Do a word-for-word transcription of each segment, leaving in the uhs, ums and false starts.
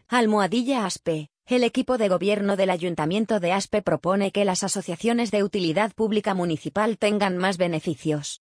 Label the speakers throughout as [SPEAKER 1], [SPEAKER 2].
[SPEAKER 1] Almohadilla Aspe. El equipo de gobierno del Ayuntamiento de Aspe propone que las asociaciones de utilidad pública municipal tengan más beneficios.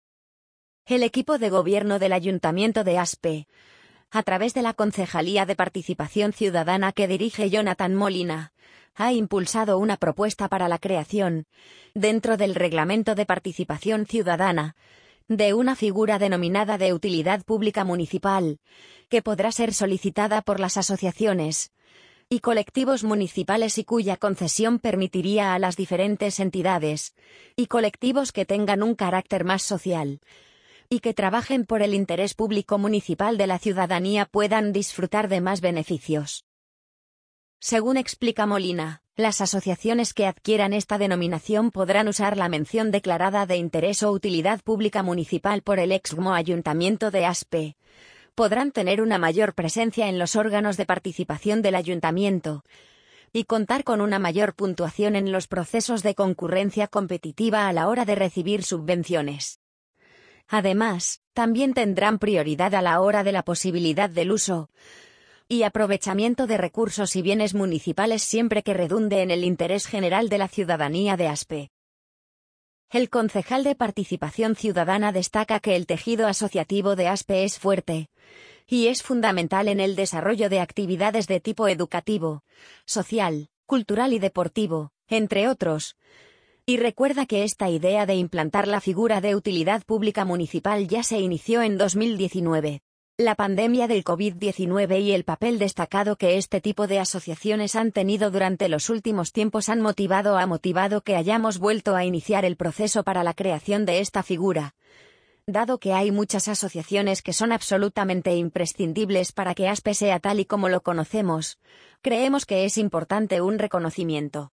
[SPEAKER 1] El equipo de gobierno del Ayuntamiento de Aspe, a través de la Concejalía de Participación Ciudadana que dirige Jonathan Molina, ha impulsado una propuesta para la creación, dentro del Reglamento de Participación Ciudadana, de una figura denominada de utilidad pública municipal, que podrá ser solicitada por las asociaciones y colectivos municipales y cuya concesión permitiría a las diferentes entidades y colectivos que tengan un carácter más social y que trabajen por el interés público municipal de la ciudadanía puedan disfrutar de más beneficios. Según explica Molina, las asociaciones que adquieran esta denominación podrán usar la mención declarada de interés o utilidad pública municipal por el ex-G M O Ayuntamiento de Aspe. Podrán tener una mayor presencia en los órganos de participación del ayuntamiento y contar con una mayor puntuación en los procesos de concurrencia competitiva a la hora de recibir subvenciones. Además, también tendrán prioridad a la hora de la posibilidad del uso y aprovechamiento de recursos y bienes municipales siempre que redunde en el interés general de la ciudadanía de Aspe. El concejal de Participación Ciudadana destaca que el tejido asociativo de Aspe es fuerte y es fundamental en el desarrollo de actividades de tipo educativo, social, cultural y deportivo, entre otros, y recuerda que esta idea de implantar la figura de utilidad pública municipal ya se inició en dos mil diecinueve. La pandemia del COVID diecinueve y el papel destacado que este tipo de asociaciones han tenido durante los últimos tiempos han motivado ha motivado que hayamos vuelto a iniciar el proceso para la creación de esta figura. Dado que hay muchas asociaciones que son absolutamente imprescindibles para que Aspe sea tal y como lo conocemos, creemos que es importante un reconocimiento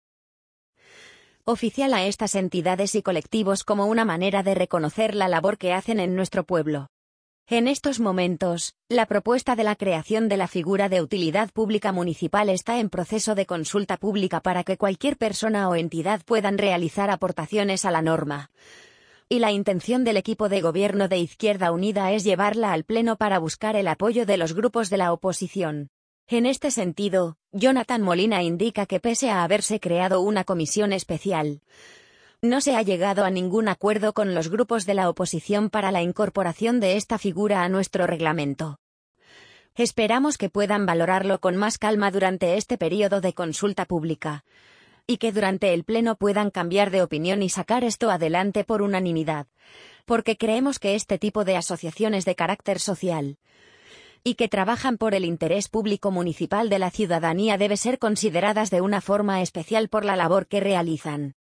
[SPEAKER 1] oficial a estas entidades y colectivos como una manera de reconocer la labor que hacen en nuestro pueblo. En estos momentos, la propuesta de la creación de la figura de utilidad pública municipal está en proceso de consulta pública para que cualquier persona o entidad puedan realizar aportaciones a la norma. Y la intención del equipo de gobierno de Izquierda Unida es llevarla al Pleno para buscar el apoyo de los grupos de la oposición. En este sentido, Jonathan Molina indica que pese a haberse creado una comisión especial, no se ha llegado a ningún acuerdo con los grupos de la oposición para la incorporación de esta figura a nuestro reglamento. Esperamos que puedan valorarlo con más calma durante este periodo de consulta pública, y que durante el Pleno puedan cambiar de opinión y sacar esto adelante por unanimidad, porque creemos que este tipo de asociaciones de carácter social y que trabajan por el interés público municipal de la ciudadanía debe ser consideradas de una forma especial por la labor que realizan.